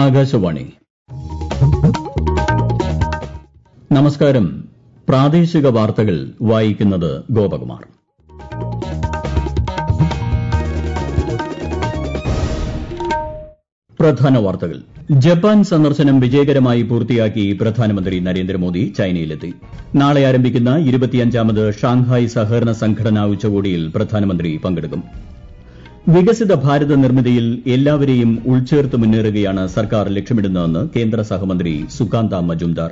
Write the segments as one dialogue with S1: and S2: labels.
S1: ആകാശവാണി. നമസ്കാരം. പ്രാദേശിക വാർത്തകൾ വായിക്കുന്നത് ഗോപകുമാർ. പ്രധാന വാർത്തകൾ. ജപ്പാൻ സന്ദർശനം വിജയകരമായി പൂർത്തിയാക്കി പ്രധാനമന്ത്രി നരേന്ദ്രമോദി ചൈനയിലെത്തി. നാളെ ആരംഭിക്കുന്ന 25ാമത് ഷാങ്ഹായ് സഹകരണ സംഘടനാ ഉച്ചകോടിയിൽ പ്രധാനമന്ത്രി പങ്കെടുക്കും. വികസിത ഭാരത നിർമ്മിതിയിൽ എല്ലാവരെയും ഉൾച്ചേർത്ത് മുന്നേറുകയാണ് സർക്കാർ ലക്ഷ്യമിടുന്നതെന്ന് കേന്ദ്ര സഹമന്ത്രി സുകാന്ത മജുംദാർ.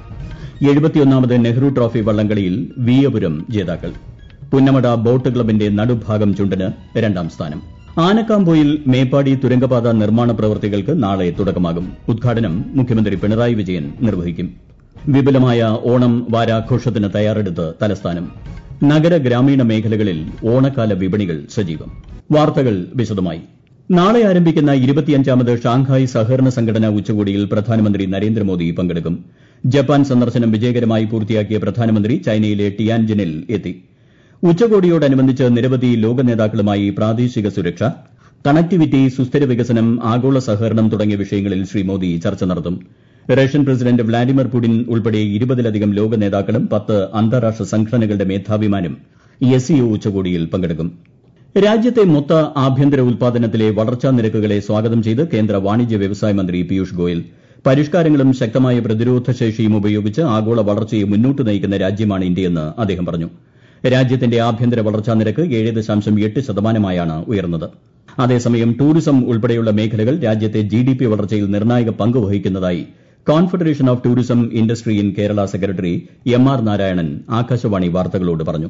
S1: 71ാമത് നെഹ്റു ട്രോഫി വള്ളംകളിയിൽ വീയപുരം ജേതാക്കൾ. പുന്നമട ബോട്ട് ക്ലബിന്റെ നടുഭാഗം ചുണ്ടന് 2ാം സ്ഥാനം. ആനക്കാംപൊയിൽ മേപ്പാടി തുരങ്കപാത നിർമ്മാണ പ്രവൃത്തികൾക്ക് നാളെ തുടക്കമാകും. ഉദ്ഘാടനം മുഖ്യമന്ത്രി പിണറായി വിജയൻ നിർവഹിക്കും. വിപുലമായ ഓണം വാരാഘോഷത്തിന് തയ്യാറെടുത്ത് തലസ്ഥാനം. നഗര ഗ്രാമീണ മേഖലകളിൽ ഓണക്കാല വിപണികൾ സജീവം. വാർത്തകൾ വിശദമായി. നാളെ ആരംഭിക്കുന്ന 25ാമത് ഷാങ്ഹായ് സഹകരണ സംഘടനാ ഉച്ചകോടിയിൽ പ്രധാനമന്ത്രി നരേന്ദ്രമോദി പങ്കെടുക്കും. ജപ്പാൻ സന്ദർശനം വിജയകരമായി പൂർത്തിയാക്കിയ പ്രധാനമന്ത്രി ചൈനയിലെ ടിയാൻജിനിൽ എത്തി. ഉച്ചകോടിയോടനുബന്ധിച്ച് നിരവധി ലോക നേതാക്കളുമായി പ്രാദേശിക സുരക്ഷ, കണക്ടിവിറ്റി, സുസ്ഥിര വികസനം, ആഗോള സഹകരണം തുടങ്ങിയ വിഷയങ്ങളിൽ ശ്രീ മോദി ചർച്ച നടത്തും. റഷ്യൻ പ്രസിഡന്റ് വ്ളാഡിമിർ പുടിൻ ഉൾപ്പെടെ 20ലധികം ലോക നേതാക്കളും 10 അന്താരാഷ്ട്ര സംഘടനകളുടെ മേധാവിമാരും SCO ഉച്ചകോടിയിൽ പങ്കെടുക്കും. രാജ്യത്തെ മൊത്ത ആഭ്യന്തര ഉൽപ്പാദനത്തിലെ വളർച്ചാ നിരക്കുകളെ സ്വാഗതം ചെയ്ത് കേന്ദ്ര വാണിജ്യ വ്യവസായ മന്ത്രി പീയൂഷ് ഗോയൽ. പരിഷ്കാരങ്ങളും ശക്തമായ പ്രതിരോധ ശേഷിയും ഉപയോഗിച്ച് ആഗോള വളർച്ചയെ മുന്നോട്ട് നയിക്കുന്ന രാജ്യമാണ് ഇന്ത്യയെന്ന് അദ്ദേഹം പറഞ്ഞു. രാജ്യത്തിന്റെ ആഭ്യന്തര വളർച്ചാ നിരക്ക് 7.8%-ആയാണ് ഉയർന്നത്. അതേസമയം ടൂറിസം ഉൾപ്പെടെയുള്ള മേഖലകൾ രാജ്യത്തെ GDP വളർച്ചയിൽ നിർണായക പങ്ക് വഹിക്കുന്നതായി confederation of tourism industry in Kerala secretary MR Narayanan Akashvani വാർത്തകളോട് പറഞ്ഞു.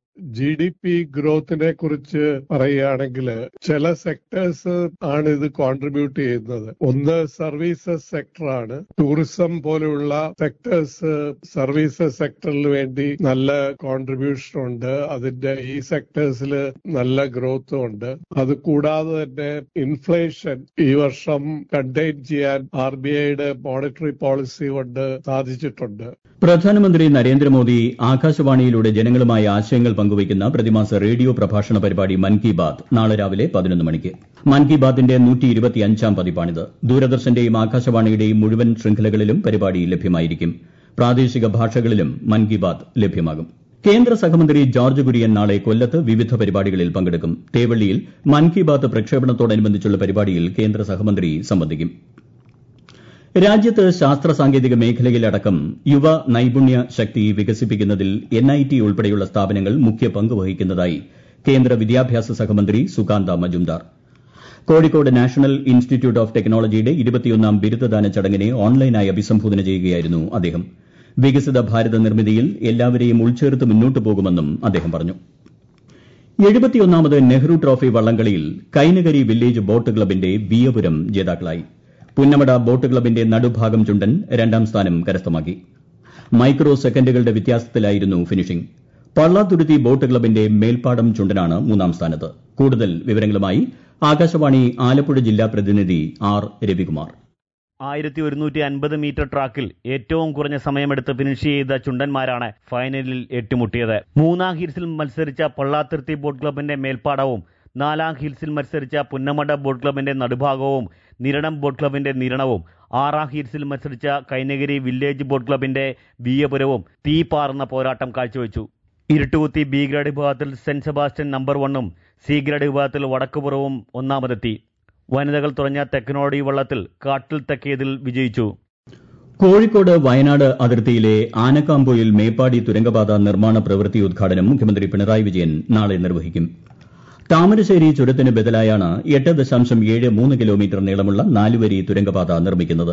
S2: GDP ഗ്രോത്തിനെ കുറിച്ച് പറയുകയാണെങ്കിൽ ചില സെക്ടേഴ്സ് ആണ് ഇത് കോൺട്രിബ്യൂട്ട് ചെയ്യുന്നത്. ഒന്ന് സർവീസസ് സെക്ടറാണ്. ടൂറിസം പോലെയുള്ള സെക്ടേഴ്സ് സർവീസസ് സെക്ടറിന് വേണ്ടി നല്ല കോൺട്രിബ്യൂഷൻ ഉണ്ട്. അതിന്റെ ഈ സെക്ടേഴ്സിൽ നല്ല ഗ്രോത്തും ഉണ്ട്. അത് കൂടാതെ തന്നെ ഇൻഫ്ലേഷൻ ഈ വർഷം കണ്ടെയ്ൻ ചെയ്യാൻ RBIയുടെ മോണിറ്ററി പോളിസി കൊണ്ട് സാധിച്ചിട്ടുണ്ട്.
S1: പ്രധാനമന്ത്രി നരേന്ദ്രമോദി ആകാശവാണിയിലൂടെ ജനങ്ങളുമായി ആശയങ്ങൾ പങ്കുവയ്ക്കുന്ന പ്രതിമാസ റേഡിയോ പ്രഭാഷണ പരിപാടി മൻ കി ബാത് നാളെ രാവിലെ 11 മണിക്ക്. മൻ കി ബാത്തിന്റെ 125ാം പതിപ്പാണിത്. ദൂരദർശന്റെയും ആകാശവാണിയുടെയും മുഴുവൻ ശൃംഖലകളിലും പരിപാടി ലഭ്യമായിരിക്കും. പ്രാദേശിക ഭാഷകളിലും മൻ കി ബാത് ലഭ്യമാകും. കേന്ദ്ര സഹമന്ത്രി ജോർജ് കുര്യൻ നാളെ കൊല്ലത്ത് വിവിധ പരിപാടികളിൽ പങ്കെടുക്കും. തേവള്ളിയിൽ മൻ കി ബാത് പ്രക്ഷേപണത്തോടനുബന്ധിച്ചുള്ള പരിപാടിയിൽ കേന്ദ്ര സഹമന്ത്രി സംബന്ധിക്കും. രാജ്യത്ത് ശാസ്ത്ര സാങ്കേതിക മേഖലയിലടക്കം യുവ നൈപുണ്യ ശക്തി വികസിപ്പിക്കുന്നതിൽ NIT ഉൾപ്പെടെയുള്ള സ്ഥാപനങ്ങൾ മുഖ്യ പങ്ക് വഹിക്കുന്നതായി കേന്ദ്ര വിദ്യാഭ്യാസ സഹമന്ത്രി Sukanta Majumdar. Kozhikode national institute of ടെക്നോളജിയുടെ 21ാം ബിരുദദാന ചടങ്ങിനെ ഓൺലൈനായി അഭിസംബോധന ചെയ്യുകയായിരുന്നു അദ്ദേഹം. വികസിത ഭാരത നിർമ്മിതിയിൽ എല്ലാവരെയും ഉൾച്ചേർത്ത് മുന്നോട്ടു പോകുമെന്നും അദ്ദേഹം പറഞ്ഞു. 71ാമത് നെഹ്റു ട്രോഫി വള്ളംകളിയിൽ കൈനകരി വില്ലേജ് ബോട്ട് ക്ലബിന്റെ വീയപുരം ജേതാക്കളായി. പുന്നമട ബോട്ട് ക്ലബിന്റെ നടുഭാഗം ചുണ്ടൻ 2ാം സ്ഥാനം കരസ്ഥമാക്കി. മൈക്രോ സെക്കൻഡുകളുടെ വ്യത്യാസത്തിലായിരുന്നു ഫിനിഷിംഗ്. പള്ളാത്തുരുത്തി ബോട്ട് ക്ലബിന്റെ മേൽപ്പാടം ചുണ്ടനാണ് 3ാം സ്ഥാനത്ത്. കൂടുതൽ വിവരങ്ങളുമായി ആകാശവാണി ആലപ്പുഴ ജില്ലാ പ്രതിനിധി R. രവികുമാർ.
S3: 1150 മീറ്റർ ട്രാക്കിൽ ഏറ്റവും കുറഞ്ഞ സമയമെടുത്ത് ഫിനിഷ് ചെയ്ത ചുണ്ടന്മാരാണ് ഫൈനലിൽ ഏറ്റുമുട്ടിയത്. 3ാം ഹീൽസിൽ മത്സരിച്ച പള്ളാത്തുരുത്തി ബോട്ട് ക്ലബിന്റെ മേൽപ്പാടവും 4ാം ഹീൽസിൽ മത്സരിച്ച പുന്നമട ബോട്ട് ക്ലബിന്റെ നടുഭാഗവും നിരണം ബോട്ട് ക്ലബിന്റെ നിരണവും 6ാം ഹീൽസിൽ മത്സരിച്ച കൈനഗിരി വില്ലേജ് ബോട്ട് ക്ലബിന്റെ വീയപുരവും തീ പാറുന്ന പോരാട്ടം കാഴ്ചവെച്ചു. ഇരുട്ടുകുത്തി B ഗ്രേഡ് വിഭാഗത്തിൽ സെന്റ് സെബാസ്റ്റ്യൻ നമ്പർ 1ഉം C ഗ്രേഡ് വിഭാഗത്തിൽ വടക്കുപുറവും ഒന്നാമതെത്തി. വനിതകൾ തുറഞ്ഞ തെക്കനോടി വള്ളത്തിൽ കാട്ടിൽ തെക്കേതിൽ വിജയിച്ചു.
S1: കോഴിക്കോട് വയനാട് അതിർത്തിയിലെ ആനക്കാംപൊയിൽ മേപ്പാടി തുരങ്കപാത നിർമ്മാണ പ്രവൃത്തി ഉദ്ഘാടനം മുഖ്യമന്ത്രി പിണറായി വിജയൻ നാളെ നിർവഹിക്കും. താമരശ്ശേരി ചുരത്തിന് ബദലായാണ് 8.73 കിലോമീറ്റർ നീളമുള്ള 4-വരി തുരങ്കപാത നിർമ്മിക്കുന്നത്.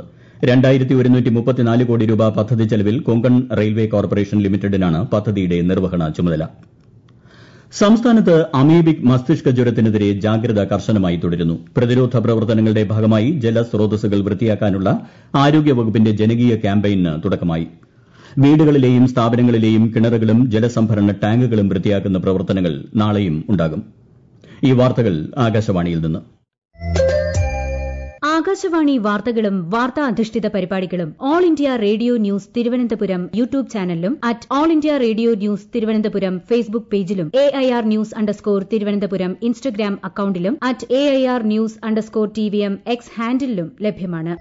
S1: 2134 കോടി രൂപ പദ്ധതി ചെലവിൽ കൊങ്കൺ റെയിൽവേ കോർപ്പറേഷൻ ലിമിറ്റഡിനാണ് പദ്ധതിയുടെ നിർവഹണ ചുമതല. സംസ്ഥാനത്ത് അമീബിക് മസ്തിഷ്ക ജ്വരത്തിനെതിരെ ജാഗ്രത കർശനമായി തുടരുന്നു. പ്രതിരോധ പ്രവർത്തനങ്ങളുടെ ഭാഗമായി ജലസ്രോതസ്സുകൾ വൃത്തിയാക്കാനുള്ള ആരോഗ്യവകുപ്പിന്റെ ജനകീയ ക്യാമ്പയിന് തുടക്കമായി. വീടുകളിലെയും സ്ഥാപനങ്ങളിലെയും കിണറുകളും ജലസംഭരണ ടാങ്കുകളും വൃത്തിയാക്കുന്ന പ്രവർത്തനങ്ങൾ നാളെയും ഉണ്ടാകും. ഈ വാർത്തകൾ ആകാശവാണിയിൽ നിന്ന്.
S4: ആകാശവാണി വാർത്തകളും വാർത്താ അധിഷ്ഠിത പരിപാടികളും All India Radio news Thiruvananthapuram YouTube ചാനലിലും at All India Radio news Thiruvananthapuram Facebook പേജിലും AIR ന്യൂസ് _തിരുവനന്തപുരം ഇൻസ്റ്റഗ്രാം അക്കൌണ്ടിലും at AIR news _TVM X ഹാൻഡിലും ലഭ്യമാണ്.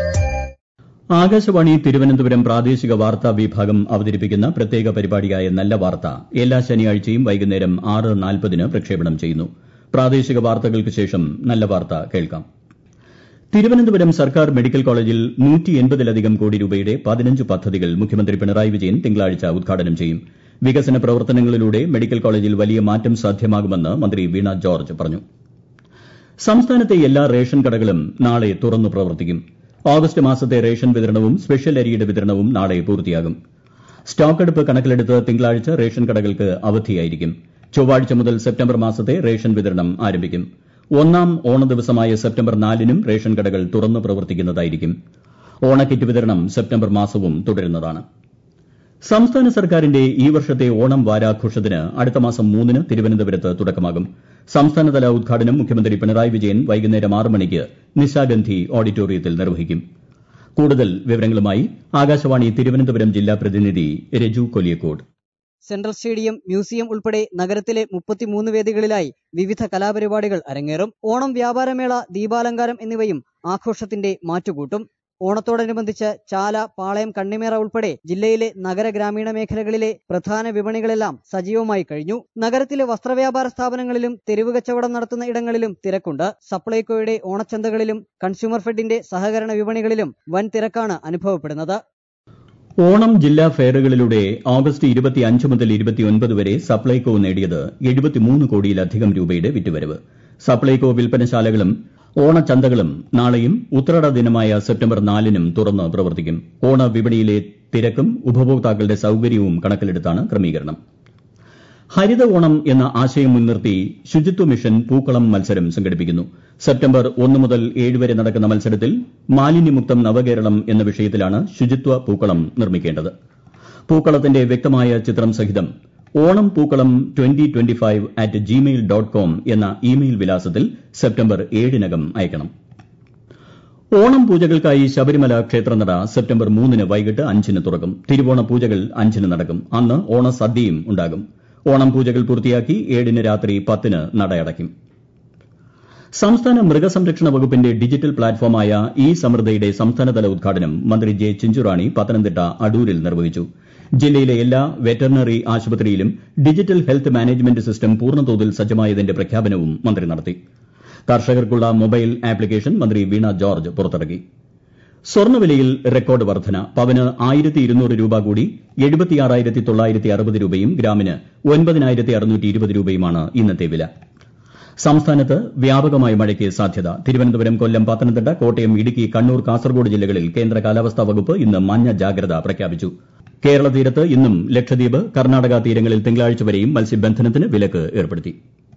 S1: ആകാശവാണി തിരുവനന്തപുരം പ്രാദേശിക വാർത്താ വിഭാഗം അവതരിപ്പിക്കുന്ന പ്രത്യേക പരിപാടിയായ നല്ല വാർത്ത എല്ലാ ശനിയാഴ്ചയും വൈകുന്നേരം 6:40 പ്രക്ഷേപണം ചെയ്യുന്നു. പ്രാദേശിക വാർത്തകൾക്ക് ശേഷം നല്ല വാർത്ത കേൾക്കാം. തിരുവനന്തപുരം സർക്കാർ മെഡിക്കൽ കോളേജിൽ 180-ലധികം കോടി രൂപയുടെ 15 പദ്ധതികൾ മുഖ്യമന്ത്രി പിണറായി വിജയൻ തിങ്കളാഴ്ച ഉദ്ഘാടനം ചെയ്യും. വികസന പ്രവർത്തനങ്ങളിലൂടെ മെഡിക്കൽ കോളേജിൽ വലിയ മാറ്റം സാധ്യമാകുമെന്ന് മന്ത്രി വീണ ജോർജ് പറഞ്ഞു. സംസ്ഥാനത്തെ എല്ലാ റേഷൻ കടകളും നാളെ തുറന്നു പ്രവർത്തിക്കും. ഓഗസ്റ്റ് മാസത്തെ റേഷൻ വിതരണവും സ്പെഷ്യൽ അരിയുടെ വിതരണവും നാളെ പൂർത്തിയാകും. സ്റ്റോക്കെടുപ്പ് കണക്കിലെടുത്ത് തിങ്കളാഴ്ച റേഷൻ കടകൾക്ക് അവധിയായിരിക്കും. ചൊവ്വാഴ്ച മുതൽ സെപ്റ്റംബർ മാസത്തെ റേഷൻ വിതരണം ആരംഭിക്കും. ഒന്നാം ഓണദിവസമായ സെപ്റ്റംബർ 4-നും റേഷൻ കടകൾ തുറന്നു പ്രവർത്തിക്കുന്നതായിരിക്കും. ഓണക്കിറ്റ് വിതരണം സെപ്റ്റംബർ മാസവും തുടരുന്നതാണ്. സംസ്ഥാന സർക്കാരിന്റെ ഈ വർഷത്തെ ഓണം വാരാഘോഷത്തിന് അടുത്ത മാസം 3-ന് തിരുവനന്തപുരത്ത് തുടക്കമാകും. സംസ്ഥാനതല ഉദ്ഘാടനം മുഖ്യമന്ത്രി പിണറായി വിജയൻ വൈകുന്നേരം 6 മണിക്ക് നിശാഗന്ധി ഓഡിറ്റോറിയത്തിൽ നിർവഹിക്കും. കൂടുതൽ വിവരങ്ങളുമായി ആകാശവാണി തിരുവനന്തപുരം ജില്ലാ പ്രതിനിധി Raju Koliyakode.
S5: Central stadium, museum ഉൾപ്പെടെ നഗരത്തിലെ 33 വേദികളിലായി വിവിധ കലാപരിപാടികൾ അരങ്ങേറും. ഓണം വ്യാപാരമേള, ദീപാലങ്കാരം എന്നിവയും ആഘോഷത്തിന്റെ മാറ്റുകൂട്ടും. ഓണത്തോടനുബന്ധിച്ച് ചാല, പാളയം, കണ്ണിമേറ ഉൾപ്പെടെ ജില്ലയിലെ നഗര ഗ്രാമീണ മേഖലകളിലെ പ്രധാന വിപണികളെല്ലാം സജീവമായി കഴിഞ്ഞു. നഗരത്തിലെ വസ്ത്രവ്യാപാര സ്ഥാപനങ്ങളിലും തെരുവ് കച്ചവടം നടത്തുന്ന ഇടങ്ങളിലും തിരക്കുണ്ട്. സപ്ലൈകോയുടെ ഓണച്ചന്തകളിലും കൺസ്യൂമർ ഫെഡിന്റെ സഹകരണ വിപണികളിലും വൻ തിരക്കാണ് അനുഭവപ്പെടുന്നത്.
S1: ഓണം ജില്ലാ ഫെയറുകളിലൂടെ ഓഗസ്റ്റ് 25 മുതൽ 29 വരെ സപ്ലൈകോ നേടിയത് 73 കോടിയിലധികം രൂപയുടെ വിറ്റുവരവ്. സപ്ലൈകോ വിൽപ്പനശാലകളും ഓണച്ചന്തകളും നാളെയും ഉത്രാട ദിനമായ സെപ്റ്റംബർ 4-നും തുറന്ന് പ്രവർത്തിക്കും. ഓണവിപണിയിലെ തിരക്കും ഉപഭോക്താക്കളുടെ സൌകര്യവും കണക്കിലെടുത്താണ് ക്രമീകരണം. ഹരിത ഓണം എന്ന ആശയം മുൻനിർത്തി ശുചിത്വ മിഷൻ പൂക്കളം മത്സരം സംഘടിപ്പിക്കുന്നു. സെപ്റ്റംബർ 1 മുതൽ 7 വരെ നടക്കുന്ന മത്സരത്തിൽ മാലിന്യമുക്തം നവകേരളം എന്ന വിഷയത്തിലാണ് ശുചിത്വ പൂക്കളം നിർമ്മിക്കേണ്ടത്. പൂക്കളത്തിന്റെ വ്യക്തമായ ചിത്രം സഹിതം ഓണം പൂക്കളം 2025@gmail.com എന്ന ഇമെയിൽ വിലാസത്തിൽ സെപ്റ്റംബർ 7-നകം അയക്കണം. ഓണം പൂജകൾക്കായി ശബരിമല ക്ഷേത്രനട സെപ്റ്റംബർ 3-ന് വൈകിട്ട് 5-ന് തുറക്കും. തിരുവോണ പൂജകൾ 5-ന് നടക്കും. അന്ന് ഓണസദ്യയും ഉണ്ടാകും. ഓണം പൂജകൾ പൂർത്തിയാക്കി 7-ന് രാത്രി 10-ന് നട അടയ്ക്കും. സംസ്ഥാന മൃഗസംരക്ഷണ വകുപ്പിന്റെ ഡിജിറ്റൽ പ്ലാറ്റ്ഫോമായ സമൃദ്ധയുടെ സംസ്ഥാനതല ഉദ്ഘാടനം മന്ത്രി ജെ ചിഞ്ചുറാണി പത്തനംതിട്ട അടൂരിൽ നിർവഹിച്ചു. ജില്ലയിലെ എല്ലാ വെറ്ററിനറി ആശുപത്രിയിലും ഡിജിറ്റൽ ഹെൽത്ത് മാനേജ്മെന്റ് സിസ്റ്റം പൂർണ്ണതോതിൽ സജ്ജമായതിന്റെ പ്രഖ്യാപനവും മന്ത്രി നടത്തി. കർഷകർക്കുള്ള മൊബൈൽ ആപ്ലിക്കേഷൻ മന്ത്രി വീണ ജോർജ് പുറത്തിറക്കി. സ്വർണ്ണവിലയിൽ റെക്കോർഡ് വർധന. പവന് 1200 രൂപ കൂടി 76,960 രൂപയും ഗ്രാമിന് 9,620 രൂപയുമാണ് ഇന്നത്തെ വില. സംസ്ഥാനത്ത് വ്യാപകമായ മഴയ്ക്ക് സാധ്യത. തിരുവനന്തപുരം, കൊല്ലം, പത്തനംതിട്ട, കോട്ടയം, ഇടുക്കി, കണ്ണൂർ, കാസർഗോഡ് ജില്ലകളിൽ കേന്ദ്ര കാലാവസ്ഥാ വകുപ്പ് ഇന്ന് മഞ്ഞ ജാഗ്രത പ്രഖ്യാപിച്ചു. കേരള തീരത്ത് ഇന്നും ലക്ഷദ്വീപ്, കർണാടക തീരങ്ങളിൽ തിങ്കളാഴ്ച വരെയും മത്സ്യബന്ധനത്തിന് വിലക്ക് ഏർപ്പെടുത്തി.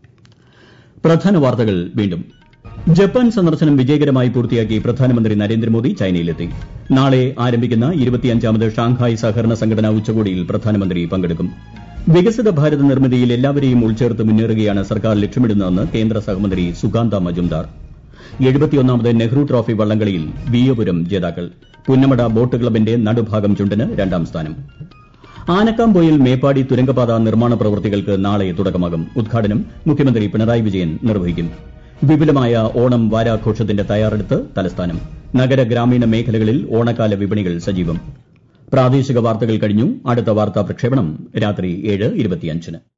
S1: പ്രധാന വാർത്തകൾ വീണ്ടും. ജപ്പാൻ സന്ദർശനം വിജയകരമായി പൂർത്തിയാക്കി പ്രധാനമന്ത്രി നരേന്ദ്രമോദി ചൈനയിലെത്തി. നാളെ ആരംഭിക്കുന്ന 25ാമത് ഷാങ്ഹായ് സഹകരണ സംഘടനാ ഉച്ചകോടിയിൽ പ്രധാനമന്ത്രി പങ്കെടുക്കും. വികസിത ഭാരത നിർമ്മിതിയിൽ എല്ലാവരെയും ഉൾച്ചേർത്ത് മുന്നേറുകയാണ് സർക്കാർ ലക്ഷ്യമിടുന്നതെന്ന് കേന്ദ്ര സഹമന്ത്രി സുകാന്ത മജുംദാർ. 71ാമത് നെഹ്റു ട്രോഫി വള്ളംകളിയിൽ വിയ്യപുരം ജേതാക്കൾ. പുന്നമട ബോട്ട് ക്ലബിന്റെ നടുഭാഗം ചുണ്ടന് 2ാം സ്ഥാനം. ആനക്കാംപൊയിൽ മേപ്പാടി തുരങ്കപാത നിർമ്മാണ പ്രവൃത്തികൾക്ക് നാളെ തുടക്കമാകും. ഉദ്ഘാടനം മുഖ്യമന്ത്രി പിണറായി വിജയൻ നിർവഹിക്കും. വിപുലമായ ഓണം വാരാഘോഷത്തിന്റെ തയ്യാറെടുത്ത് തലസ്ഥാനം. നഗര ഗ്രാമീണ മേഖലകളിൽ ഓണക്കാല വിപണികൾ സജീവം. പ്രാദേശിക വാർത്തകൾ കഴിഞ്ഞു. അടുത്ത വാർത്താ പ്രക്ഷേപണം രാത്രി 7:25-ന്.